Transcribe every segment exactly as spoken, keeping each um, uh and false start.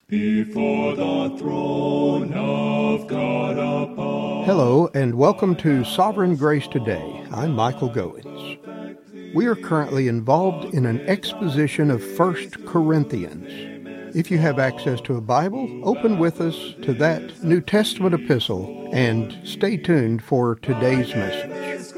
before the throne of God above. Hello, and welcome to Sovereign Grace Today. I'm Michael Goins. We are currently involved in an exposition of First Corinthians. If you have access to a Bible, open with us to that New Testament epistle and stay tuned for today's message.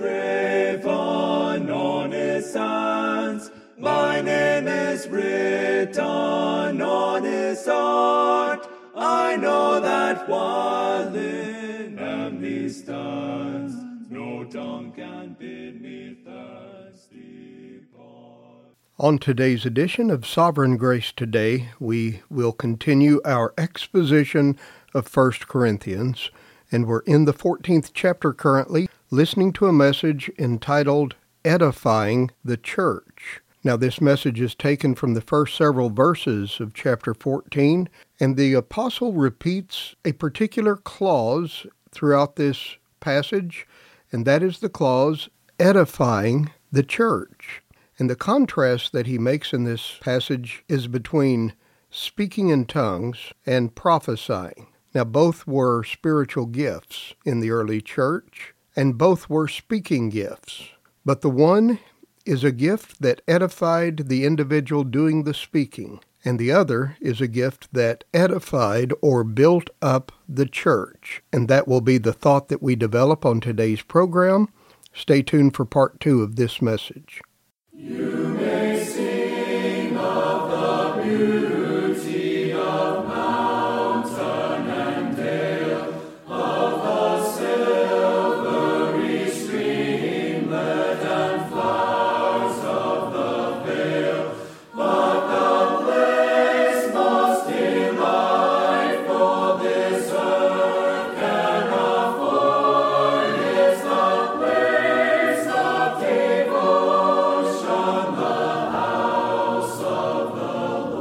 My name is written on his heart. I know that while in him he stands, no tongue can bid me thirsty part. On today's edition of Sovereign Grace Today, we will continue our exposition of First Corinthians, and we're in the fourteenth chapter currently, listening to a message entitled Edifying the Church. Now, this message is taken from the first several verses of chapter fourteen, and the apostle repeats a particular clause throughout this passage, and that is the clause, edifying the church. And the contrast that he makes in this passage is between speaking in tongues and prophesying. Now, both were spiritual gifts in the early church, and both were speaking gifts. But the one is a gift that edified the individual doing the speaking, and the other is a gift that edified or built up the church. And that will be the thought that we develop on today's program. Stay tuned for part two of this message. You may sing of the beauty of mountain and dale, of the silvery streamlet and flowers of the vale, but the place most delightful this earth can afford is the place of devotion, the house of the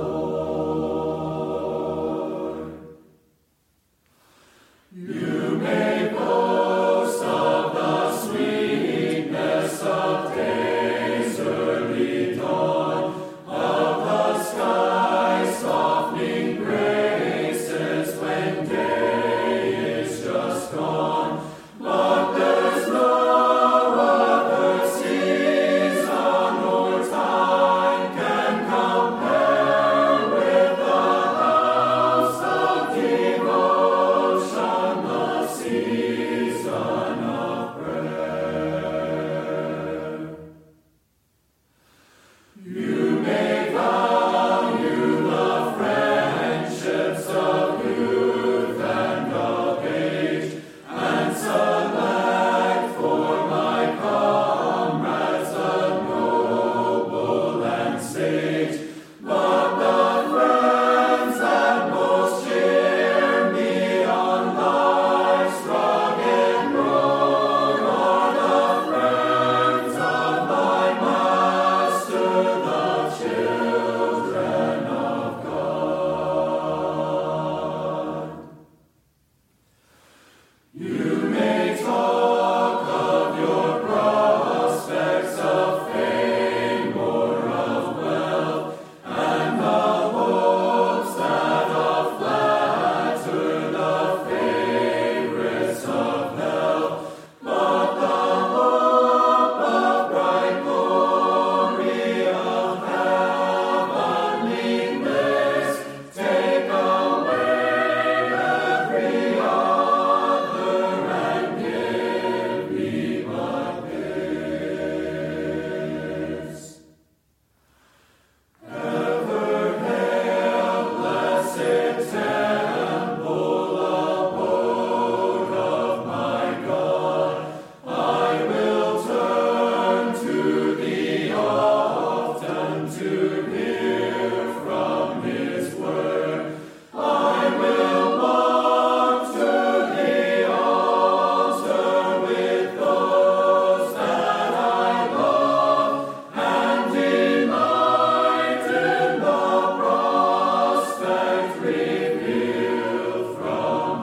Lord. You may boast of the sweetness of day's early dawn, of the sky's softening graces when day is just gone. But there's no other season or time can compare with the house of devotion, the season of prayer. You may value the friendships of youth and of age, and select for my comrades the noble and sage. But the friends that most cheer me on life's rugged road are the friends of my Master, the children of God. You may talk of your prospects of fame or of wealth, and the hopes that flatter the favorites of health. But the hope of bright glory of heavenly bliss take away every other and give me but this. Ever hail, blessed temple, abode of my God. I will turn to thee often to hear from his word. I will walk to the altar with those that I love, and delight in the prospect revealed from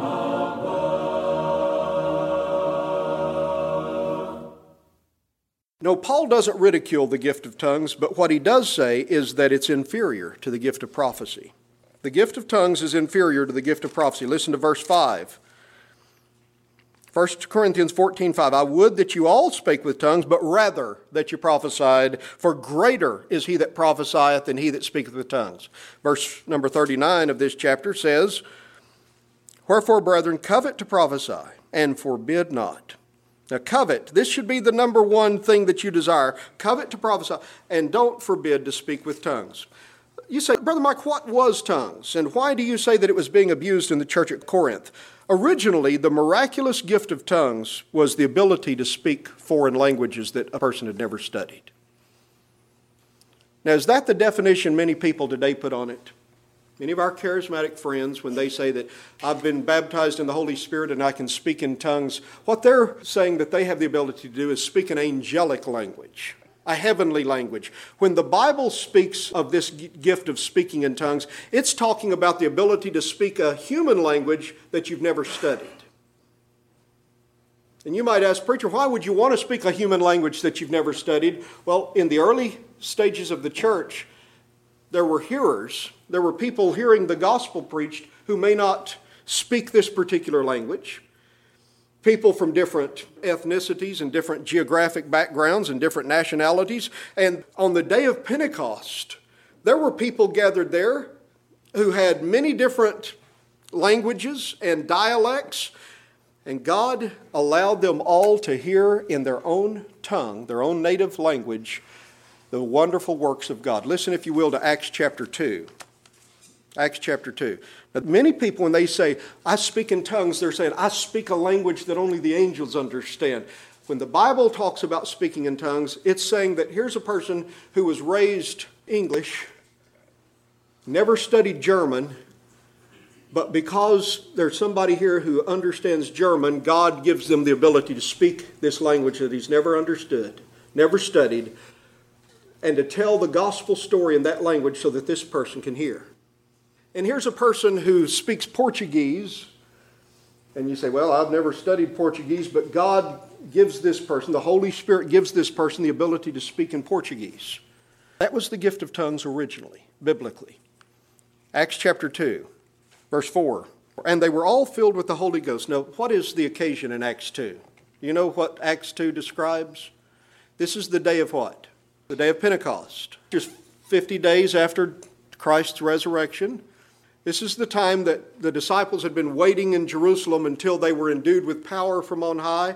above. No, Paul doesn't ridicule the gift of tongues, but what he does say is that it's inferior to the gift of prophecy. The The gift of tongues is inferior to the gift of prophecy. Listen to verse five. First Corinthians fourteen five. I would that you all spake with tongues, but rather that you prophesied, for greater is he that prophesieth than he that speaketh with tongues. Verse number thirty-nine of this chapter says, Wherefore, brethren, covet to prophesy, and forbid not. Now, covet, this should be the number one thing that you desire. Covet to prophesy, and don't forbid to speak with tongues. You say, Brother Mike, what was tongues? And why do you say that it was being abused in the church at Corinth? Originally, the miraculous gift of tongues was the ability to speak foreign languages that a person had never studied. Now, is that the definition many people today put on it? Many of our charismatic friends, when they say that I've been baptized in the Holy Spirit and I can speak in tongues, what they're saying that they have the ability to do is speak an angelic language, a heavenly language. When the Bible speaks of this gift of speaking in tongues, it's talking about the ability to speak a human language that you've never studied. And you might ask, preacher, why would you want to speak a human language that you've never studied? Well, in the early stages of the church, there were hearers, there were people hearing the gospel preached who may not speak this particular language. People from different ethnicities and different geographic backgrounds and different nationalities. And on the day of Pentecost, there were people gathered there who had many different languages and dialects, and God allowed them all to hear in their own tongue, their own native language, the wonderful works of God. Listen, if you will, to Acts chapter two. Acts chapter two. Now, many people, when they say, I speak in tongues, they're saying, I speak a language that only the angels understand. When the Bible talks about speaking in tongues, it's saying that here's a person who was raised English, never studied German, but because there's somebody here who understands German, God gives them the ability to speak this language that he's never understood, never studied, and to tell the gospel story in that language so that this person can hear. And here's a person who speaks Portuguese, and you say, well, I've never studied Portuguese, but God gives this person, the Holy Spirit gives this person the ability to speak in Portuguese. That was the gift of tongues originally, biblically. Acts chapter two, verse four. And they were all filled with the Holy Ghost. Now, what is the occasion in Acts two? You know what Acts two describes? This is the day of what? The day of Pentecost. Just fifty days after Christ's resurrection. This is the time that the disciples had been waiting in Jerusalem until they were endued with power from on high.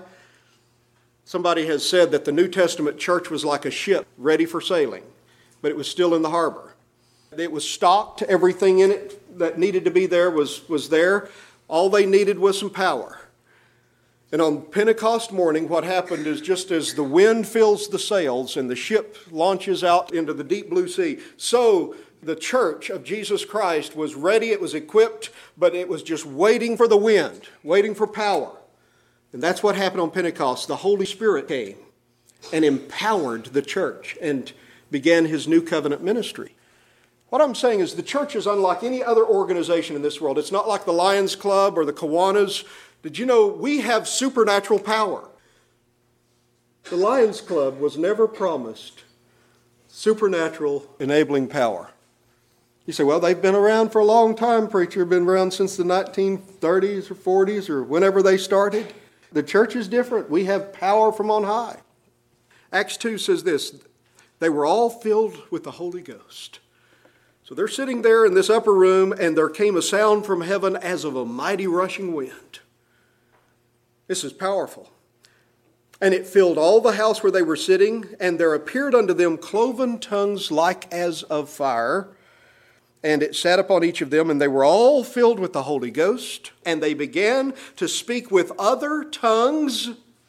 Somebody has said that the New Testament church was like a ship ready for sailing, but it was still in the harbor. It was stocked. Everything in it that needed to be there was, was there. All they needed was some power. And on Pentecost morning, what happened is just as the wind fills the sails and the ship launches out into the deep blue sea, so the church of Jesus Christ was ready, it was equipped, but it was just waiting for the wind, waiting for power. And that's what happened on Pentecost. The Holy Spirit came and empowered the church and began his new covenant ministry. What I'm saying is the church is unlike any other organization in this world. It's not like the Lions Club or the Kiwanis. Did you know we have supernatural power? The Lions Club was never promised supernatural enabling power. You say, well, they've been around for a long time, preacher. Been around since the nineteen thirties or forties or whenever they started. The church is different. We have power from on high. Acts two says this, they were all filled with the Holy Ghost. So they're sitting there in this upper room, and there came a sound from heaven as of a mighty rushing wind. This is powerful. And it filled all the house where they were sitting, and there appeared unto them cloven tongues like as of fire, and it sat upon each of them, and they were all filled with the Holy Ghost, and they began to speak with other tongues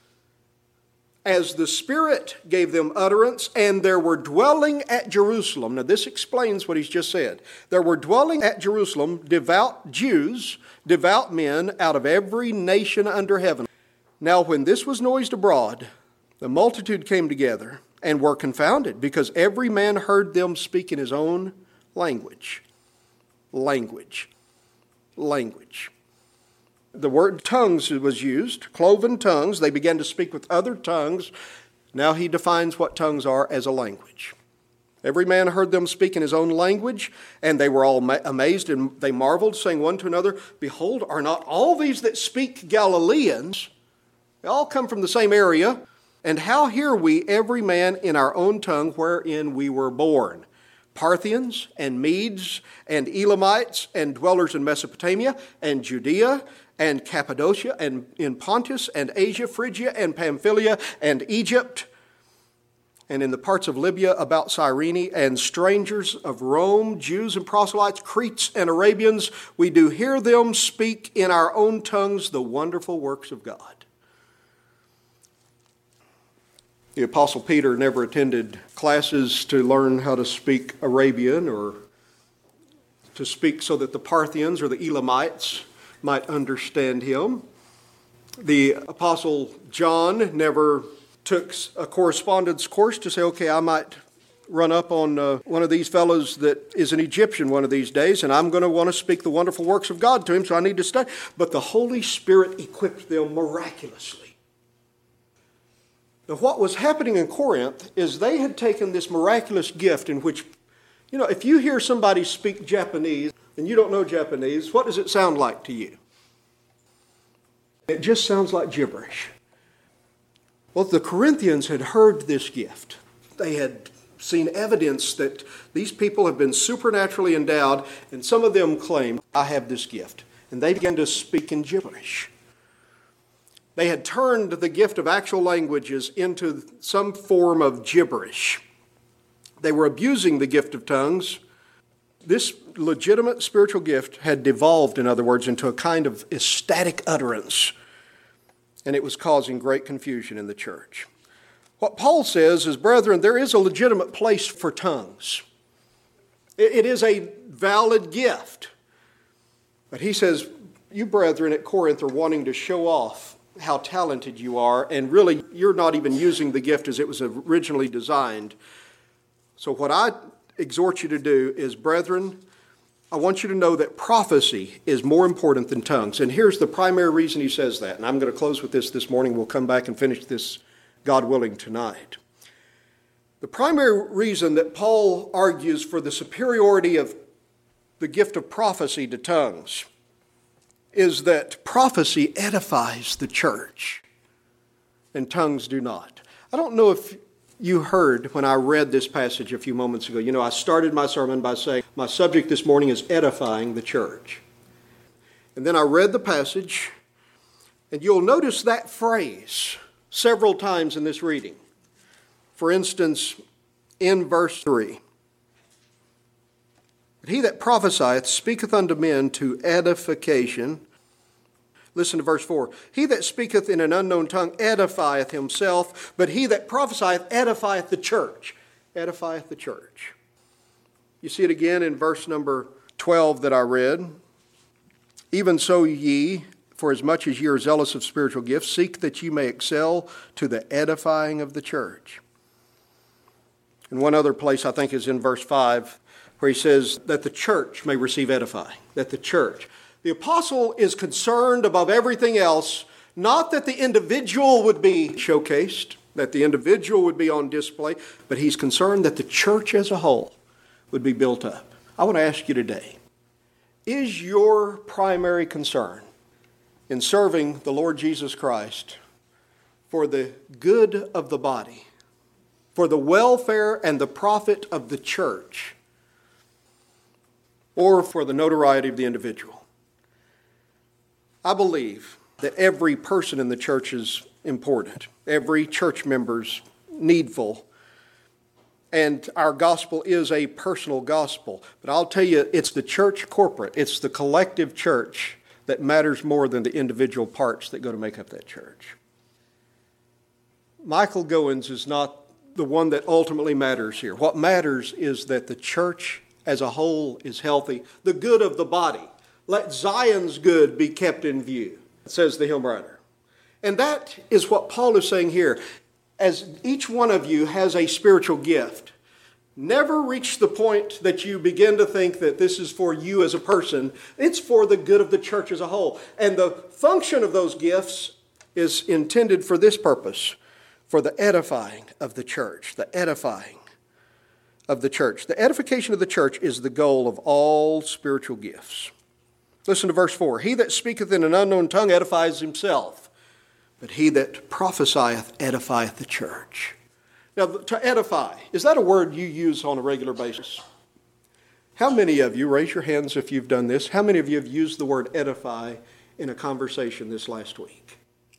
as the Spirit gave them utterance, and there were dwelling at Jerusalem. Now this explains what he's just said. There were dwelling at Jerusalem devout Jews, devout men out of every nation under heaven. Now when this was noised abroad, the multitude came together and were confounded, because every man heard them speak in his own language. Language. Language. The word tongues was used, cloven tongues. They began to speak with other tongues. Now he defines what tongues are as a language. Every man heard them speak in his own language, and they were all ma- amazed, and they marveled, saying one to another, Behold, are not all these that speak Galileans? They all come from the same area. And how hear we every man in our own tongue wherein we were born? Parthians and Medes and Elamites and dwellers in Mesopotamia and Judea and Cappadocia and in Pontus and Asia, Phrygia and Pamphylia and Egypt, and in the parts of Libya about Cyrene, and strangers of Rome, Jews and proselytes, Cretes and Arabians, we do hear them speak in our own tongues the wonderful works of God. The Apostle Peter never attended classes to learn how to speak Arabian or to speak so that the Parthians or the Elamites might understand him. The Apostle John never took a correspondence course to say, okay, I might run up on uh, one of these fellows that is an Egyptian one of these days, and I'm going to want to speak the wonderful works of God to him, so I need to study. But the Holy Spirit equipped them miraculously. Now, what was happening in Corinth is they had taken this miraculous gift in which, you know, if you hear somebody speak Japanese and you don't know Japanese, what does it sound like to you? It just sounds like gibberish. Well, the Corinthians had heard this gift. They had seen evidence that these people have been supernaturally endowed, and some of them claimed, I have this gift. And they began to speak in gibberish. They had turned the gift of actual languages into some form of gibberish. They were abusing the gift of tongues. This legitimate spiritual gift had devolved, in other words, into a kind of ecstatic utterance. And it was causing great confusion in the church. What Paul says is, brethren, there is a legitimate place for tongues. It is a valid gift. But he says, you brethren at Corinth are wanting to show off how talented you are, and really you're not even using the gift as it was originally designed. So what I exhort you to do is, brethren, I want you to know that prophecy is more important than tongues. And here's the primary reason he says that. And I'm going to close with this this morning. We'll come back and finish this, God willing, tonight. The primary reason that Paul argues for the superiority of the gift of prophecy to tongues is that prophecy edifies the church and tongues do not. I don't know if you heard when I read this passage a few moments ago. You know, I started my sermon by saying my subject this morning is edifying the church. And then I read the passage, and you'll notice that phrase several times in this reading. For instance, in verse three, but he that prophesieth speaketh unto men to edification. Listen to verse four. He that speaketh in an unknown tongue edifieth himself, but he that prophesieth edifieth the church. Edifieth the church. You see it again in verse number twelve that I read. Even so ye, for as much as ye are zealous of spiritual gifts, seek that ye may excel to the edifying of the church. And one other place I think is in verse five, where he says that the church may receive edifying. That the church. The apostle is concerned above everything else, not that the individual would be showcased, that the individual would be on display, but he's concerned that the church as a whole would be built up. I want to ask you today, is your primary concern in serving the Lord Jesus Christ for the good of the body, for the welfare and the profit of the church, or for the notoriety of the individual? I believe that every person in the church is important. Every church member's needful. And our gospel is a personal gospel. But I'll tell you, it's the church corporate. It's the collective church that matters more than the individual parts that go to make up that church. Michael Goins is not the one that ultimately matters here. What matters is that the church as a whole is healthy. The good of the body. Let Zion's good be kept in view, says the hymn writer. And that is what Paul is saying here. As each one of you has a spiritual gift, never reach the point that you begin to think that this is for you as a person. It's for the good of the church as a whole. And the function of those gifts is intended for this purpose, for the edifying of the church, the edifying of the church. The edification of the church is the goal of all spiritual gifts. Listen to verse four. He that speaketh in an unknown tongue edifies himself, but he that prophesieth edifieth the church. Now, to edify, is that a word you use on a regular basis? How many of you, raise your hands if you've done this, how many of you have used the word edify in a conversation this last week?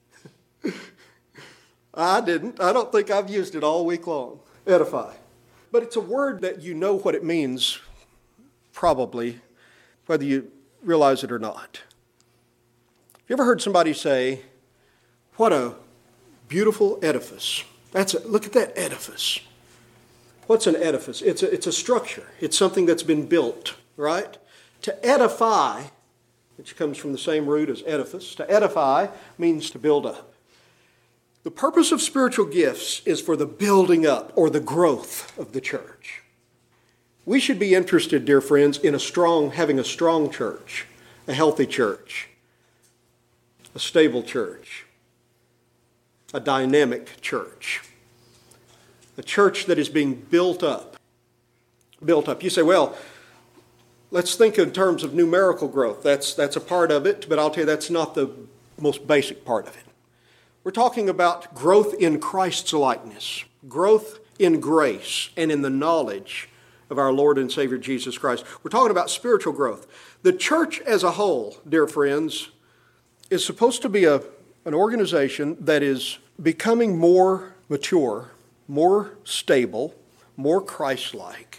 I didn't. I don't think I've used it all week long. Edify. But it's a word that you know what it means, probably, whether you realize it or not. Have you ever heard somebody say, what a beautiful edifice? That's a, look at that edifice. What's an edifice? It's a, it's a structure. It's something that's been built, right? To edify, which comes from the same root as edifice, to edify means to build up. The purpose of spiritual gifts is for the building up or the growth of the church. We should be interested, dear friends, in a strong, having a strong church, a healthy church, a stable church, a dynamic church, a church that is being built up. Built up. You say, well, let's think in terms of numerical growth. That's, that's a part of it, but I'll tell you that's not the most basic part of it. We're talking about growth in Christ's likeness, growth in grace and in the knowledge of our Lord and Savior Jesus Christ. We're talking about spiritual growth. The church as a whole, dear friends, is supposed to be a, an organization that is becoming more mature, more stable, more Christ-like,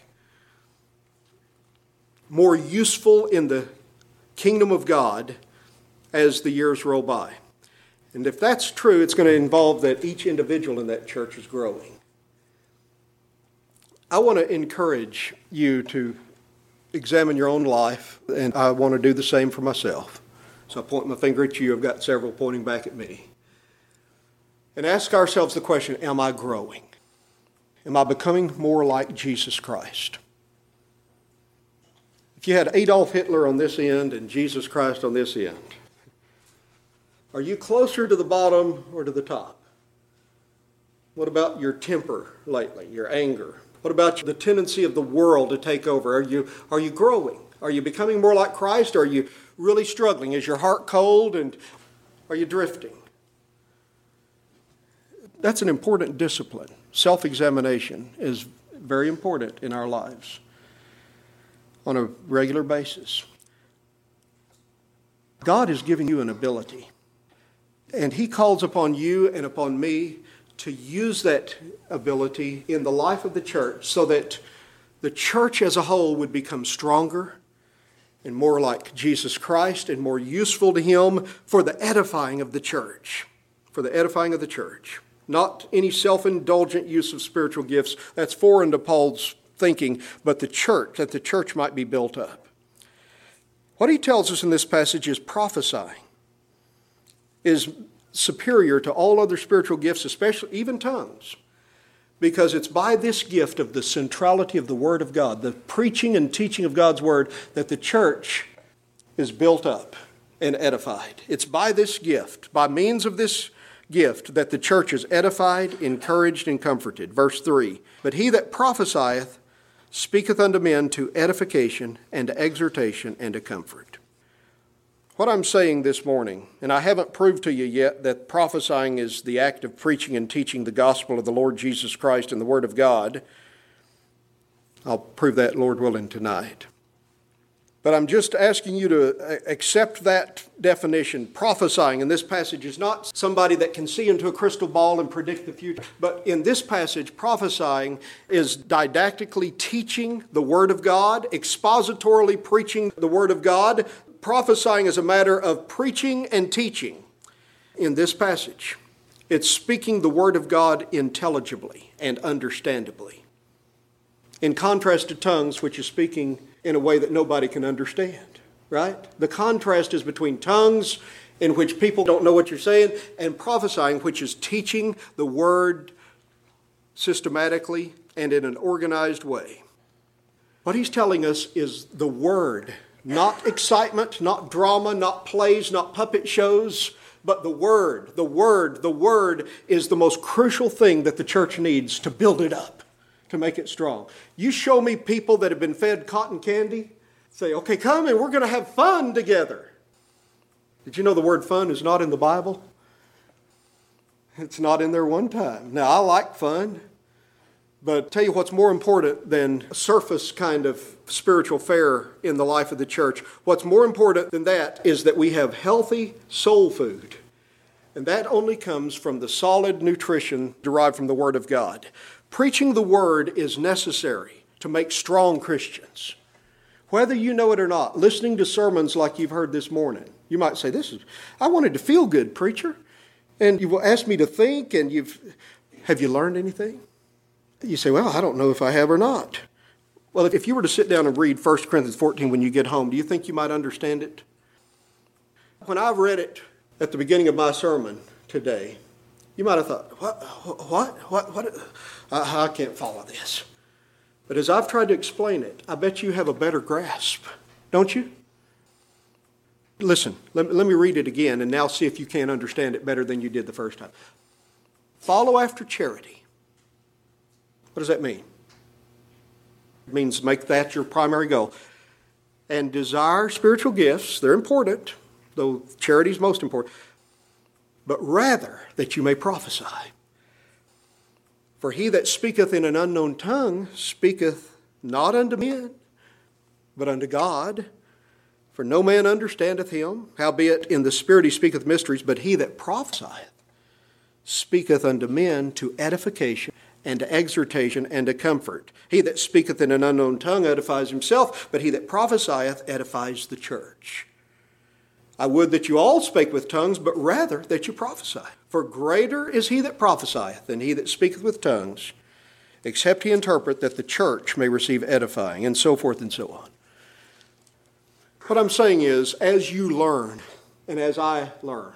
more useful in the kingdom of God as the years roll by. And if that's true, it's going to involve that each individual in that church is growing. I want to encourage you to examine your own life, and I want to do the same for myself. So I point my finger at you. I've got several pointing back at me. And ask ourselves the question, am I growing? Am I becoming more like Jesus Christ? If you had Adolf Hitler on this end and Jesus Christ on this end, are you closer to the bottom or to the top? What about your temper lately, your anger? What about the tendency of the world to take over? Are you, are you growing? Are you becoming more like Christ? Or are you really struggling? Is your heart cold and are you drifting? That's an important discipline. Self-examination is very important in our lives on a regular basis. God is giving you an ability. And He calls upon you and upon me to use that ability in the life of the church so that the church as a whole would become stronger and more like Jesus Christ and more useful to Him for the edifying of the church. For the edifying of the church. Not any self-indulgent use of spiritual gifts. That's foreign to Paul's thinking, but the church, that the church might be built up. What he tells us in this passage is prophesying is superior to all other spiritual gifts, especially even tongues, because it's by this gift of the centrality of the Word of God, the preaching and teaching of God's Word, that the church is built up and edified. It's by this gift, by means of this gift, that the church is edified, encouraged, and comforted. Verse three, but he that prophesieth speaketh unto men to edification and to exhortation and to comfort. What I'm saying this morning, and I haven't proved to you yet that prophesying is the act of preaching and teaching the gospel of the Lord Jesus Christ and the Word of God. I'll prove that, Lord willing, tonight. But I'm just asking you to accept that definition. Prophesying in this passage is not somebody that can see into a crystal ball and predict the future. But in this passage, prophesying is didactically teaching the Word of God, expositorily preaching the Word of God. Prophesying is a matter of preaching and teaching. In this passage, it's speaking the Word of God intelligibly and understandably. In contrast to tongues, which is speaking in a way that nobody can understand, right? The contrast is between tongues, in which people don't know what you're saying, and prophesying, which is teaching the Word systematically and in an organized way. What he's telling us is the Word. Not excitement, not drama, not plays, not puppet shows, but the Word. The Word, the Word is the most crucial thing that the church needs to build it up to make it strong. You show me people that have been fed cotton candy, say, okay, come and we're going to have fun together. Did you know the word fun is not in the Bible? It's not in there one time. Now, I like fun, but tell you what's more important than surface kind of spiritual fare in the life of the church. What's more important than that is that we have healthy soul food. And that only comes from the solid nutrition derived from the Word of God. Preaching the Word is necessary to make strong Christians. Whether you know it or not, listening to sermons like you've heard this morning, you might say, "This is, I wanted to feel good, preacher." And you will ask me to think, and you've, have you learned anything? You say, well, I don't know if I have or not. Well, if you were to sit down and read First Corinthians fourteen when you get home, do you think you might understand it? When I read it at the beginning of my sermon today, you might have thought, what, what, what, what? I, I can't follow this. But as I've tried to explain it, I bet you have a better grasp, don't you? Listen, let, let me read it again and now see if you can understand it better than you did the first time. Follow after charity. What does that mean? It means make that your primary goal. And desire spiritual gifts. They're important, though charity is most important. But rather that you may prophesy. For he that speaketh in an unknown tongue speaketh not unto men, but unto God. For no man understandeth him, howbeit in the Spirit he speaketh mysteries, but he that prophesieth speaketh unto men to edification and to exhortation and to comfort. He that speaketh in an unknown tongue edifies himself, but he that prophesieth edifies the church. I would that you all spake with tongues, but rather that you prophesy. For greater is he that prophesieth than he that speaketh with tongues, except he interpret, that the church may receive edifying, and so forth and so on. What I'm saying is, as you learn, and as I learn,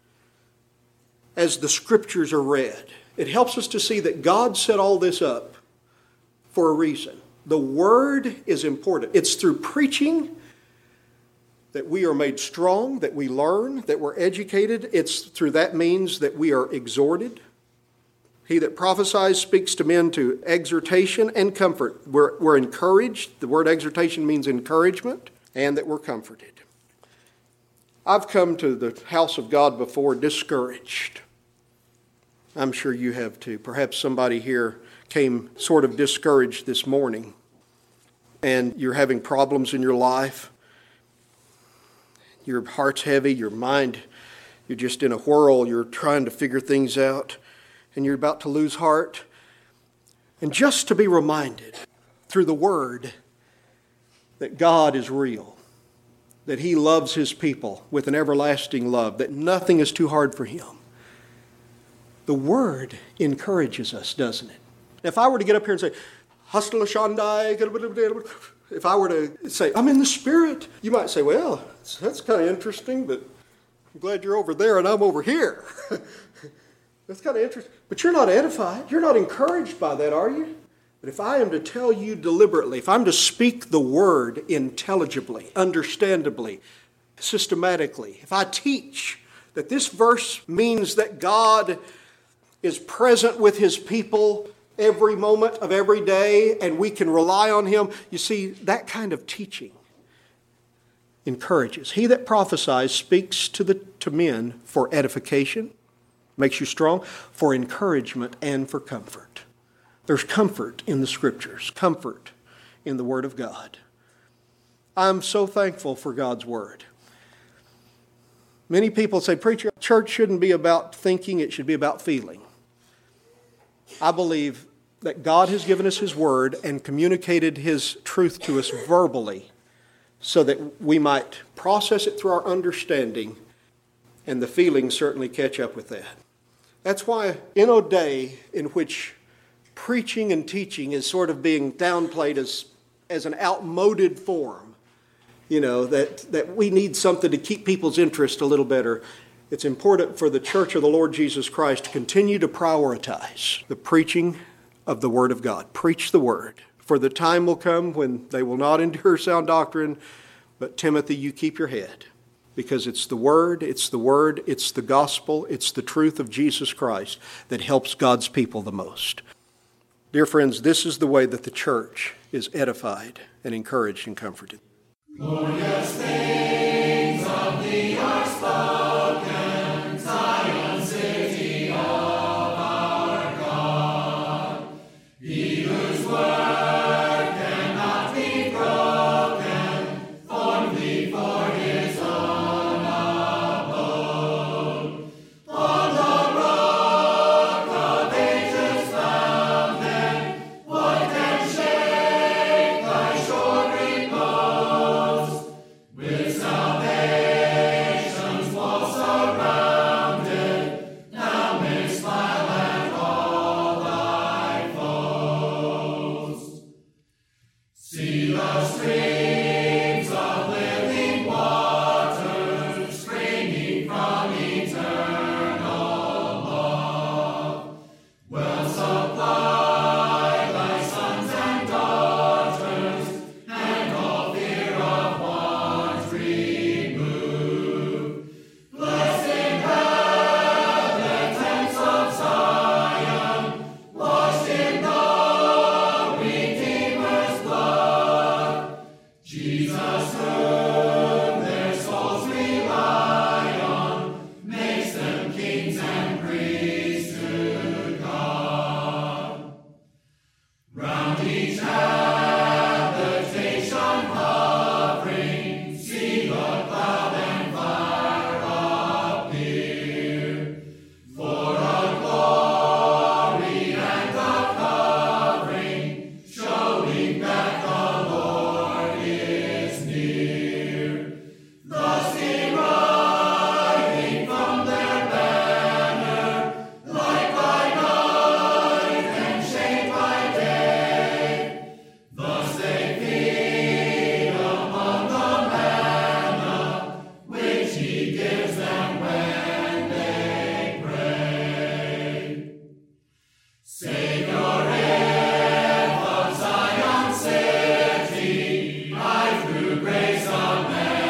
as the scriptures are read, it helps us to see that God set all this up for a reason. The word is important. It's through preaching that we are made strong, that we learn, that we're educated. It's through that means that we are exhorted. He that prophesies speaks to men to exhortation and comfort. We're, we're encouraged. The word exhortation means encouragement. And that we're comforted. I've come to the house of God before discouraged. I'm sure you have too. Perhaps somebody here came sort of discouraged this morning, and you're having problems in your life. Your heart's heavy, your mind, you're just in a whirl, you're trying to figure things out, and you're about to lose heart. And just to be reminded through the Word that God is real, that He loves His people with an everlasting love, that nothing is too hard for Him. The Word encourages us, doesn't it? If I were to get up here and say, Hasta la Shandai, if I were to say, I'm in the Spirit, you might say, well, that's kind of interesting, but I'm glad you're over there and I'm over here. That's kind of interesting. But you're not edified. You're not encouraged by that, are you? But if I am to tell you deliberately, if I'm to speak the word intelligibly, understandably, systematically, if I teach that this verse means that God is present with His people every moment of every day and we can rely on Him, you see, that kind of teaching encourages. He that prophesies speaks to the to men for edification, makes you strong, for encouragement and for comfort. There's comfort in the Scriptures, comfort in the Word of God. I'm so thankful for God's Word. Many people say, preacher, church shouldn't be about thinking, it should be about feeling. I believe that God has given us His Word and communicated His truth to us verbally so that we might process it through our understanding, and the feelings certainly catch up with that. That's why in a day in which preaching and teaching is sort of being downplayed as, as an outmoded form, you know, that, that we need something to keep people's interest a little better. It's important for the Church of the Lord Jesus Christ to continue to prioritize the preaching of the Word of God. Preach the Word. For the time will come when they will not endure sound doctrine, but Timothy, you keep your head. Because it's the Word, it's the Word, it's the gospel, it's the truth of Jesus Christ that helps God's people the most. Dear friends, this is the way that the church is edified and encouraged and comforted. Glorious things of thee are spoken, Zion, city of our God. He whose word cannot be broken, formed thee for his own abode. On the rock of ages founded, what can shake thy sure repose? With salvation's wall surrounded, thou mayst smile at all thy foes. See the streams of living waters springing from eternal love. Well supply thy sons and daughters, and all fear of want remove. Blessed in heaven, tents of Zion, washed in the Redeemer's blood. Jesus, whom their souls rely on, makes them kings and priests to God. Round each habitation hovering, see the cloud and fire appear. For a glory and a covering, showing that the Lord is near. Thus deriving from their banner, light by night and shade by day, thus they feed upon the manna, which he gives them when they pray. Savior, if of Zion city, I through grace a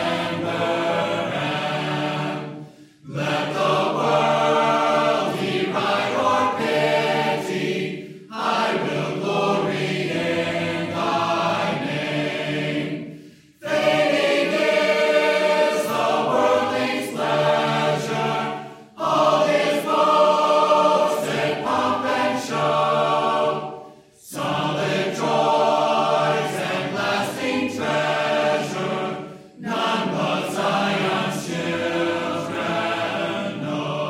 member am. Let the world deride or pity, I will glory in thy name. Fading is the worldling's pleasure, all his boasted pomp and show. Solid joys and lasting treasure, none but Zion's children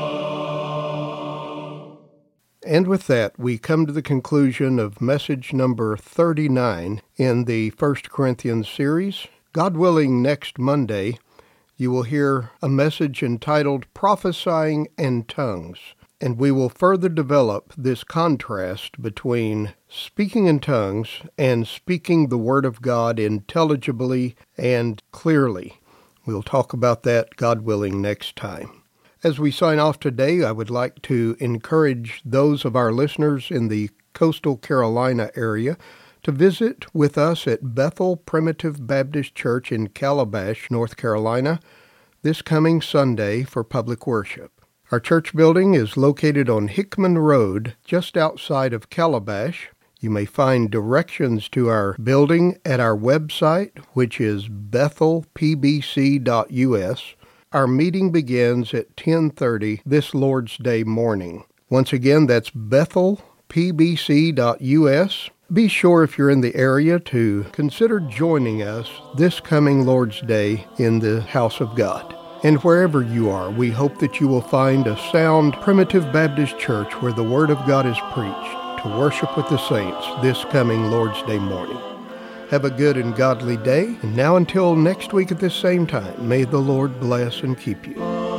know. And with that, we come to the conclusion of message number thirty-nine in the First Corinthians series. God willing, next Monday, you will hear a message entitled Prophesying and Tongues, and we will further develop this contrast between speaking in tongues and speaking the Word of God intelligibly and clearly. We'll talk about that, God willing, next time. As we sign off today, I would like to encourage those of our listeners in the coastal Carolina area to visit with us at Bethel Primitive Baptist Church in Calabash, North Carolina, this coming Sunday for public worship. Our church building is located on Hickman Road, just outside of Calabash. You may find directions to our building at our website, which is bethel p b c dot u s. Our meeting begins at ten thirty this Lord's Day morning. Once again, that's bethel p b c dot u s. Be sure, if you're in the area, to consider joining us this coming Lord's Day in the house of God. And wherever you are, we hope that you will find a sound Primitive Baptist church where the Word of God is preached to worship with the saints this coming Lord's Day morning. Have a good and godly day, and now until next week at this same time, may the Lord bless and keep you.